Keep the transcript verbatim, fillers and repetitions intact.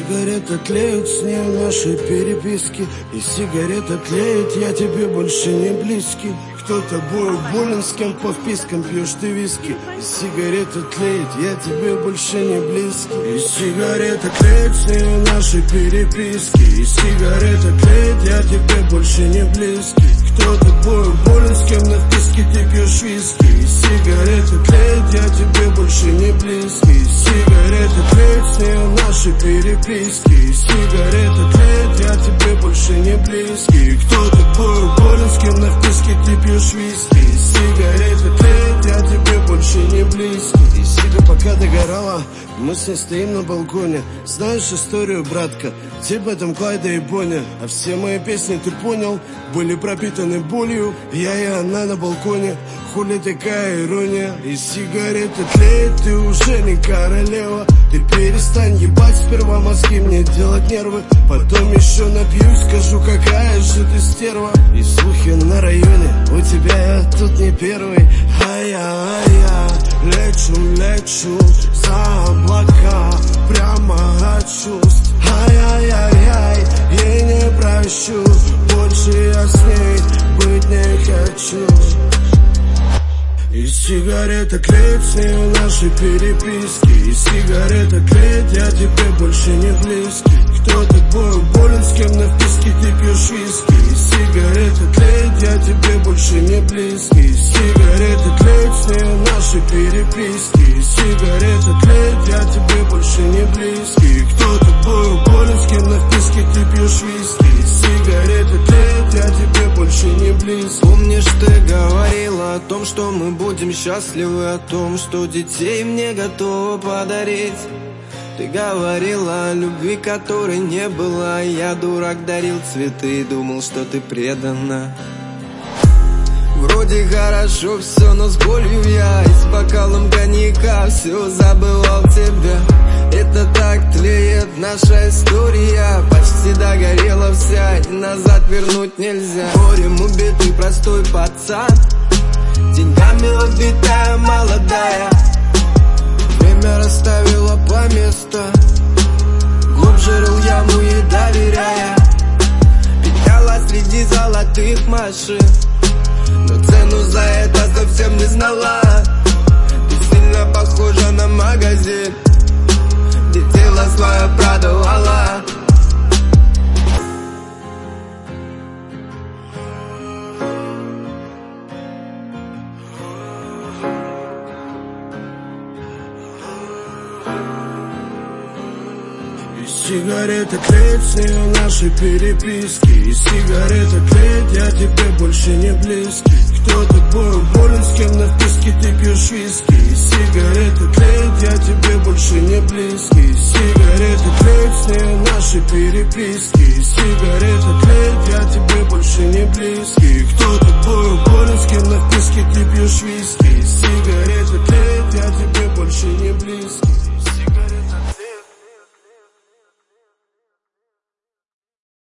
сигарета тлеют, с ней наши переписки. И сигарета тлеет, я тебе больше не близкий. Кто тобою болен, с кем по впискам пьешь ты виски. И сигарета тлеет, я тебе больше не близкий. И сигарета тлеет, с ней наши переписки. И сигарета тлеет, я тебе больше не близкий. Кто тобою болен, с кем на вписке ты пьешь виски. И сигарета тлеет, я тебе больше не близкий. И сигарета тлеет, с ней наши переписки. И сигарета тлеет, я тебе больше не близкий. Кто тобою болен, с кем на вписке ты пьешь виски. И сигарета тлеет, я тебе больше не близкий. И сига пока догорала, мы с ней стоим на балконе. Знаешь историю, братка? Типа там Клайда и Боня. А все мои песни, ты понял, были пропитаны болью. Я и она на балконе, хули такая ирония. И сигарета тлеет, ты уже не королева. Ты перестань ебать сперва мозги, мне делать нервы. Потом еще напьюсь, скажу, какая же ты стерва. И слухи на районе, у тебя я тут не первый. Ай-я-ай-я, лечу, лечу за облака, прямо от чувств. Ай-яй-яй-яй, ей не прощу, больше я с ней быть не хочу. И сигарета клеит, с ней наши переписки. И сигарета клеит, я тебе больше не близкий. Кто тобою болен, с кем на вписке ты пьешь виски. И сигарета клеит, я тебе больше не близкий. И сигарета клеит, с ней наши переписки. И сигарета клеит, я тебе больше не близкий. Кто тобою болен, с кем на вписке ты пьешь виски. И сигарета клеит, я тебе больше не близкий. Помнишь, ты говорила о том, что мы будем счастливы, о том, что детей мне готова подарить. Ты говорила о любви, которой не было. Я, дурак, дарил цветы и думал, что ты предана. Вроде хорошо все, но с болью я и с бокалом коньяка все забывал тебя. Это так тлеет наша история, почти догорела вся, и назад вернуть нельзя. Горем убитый простой пацан, деньгами убитая молодая. Время расставило по местам, глубже рыл яму ей доверяя. Петляла среди золотых машин, но цену за это совсем не знала. Ты сильно похожа на магазин, где тело свое продавала. И сигарета клеит, с ней наши переписки. И сигарета клеит, я тебе больше не близкий. Кто тобою болен, с кем на вписке ты пьешь виски. И сигарета клеит, я тебе больше не близкий. И сигарета клеит, с ней наши переписки. И сигарета клеит, я тебе больше не близкий. Кто тобою болен, с кем на вписке ты пьешь виски. И сигарета клеит, я тебе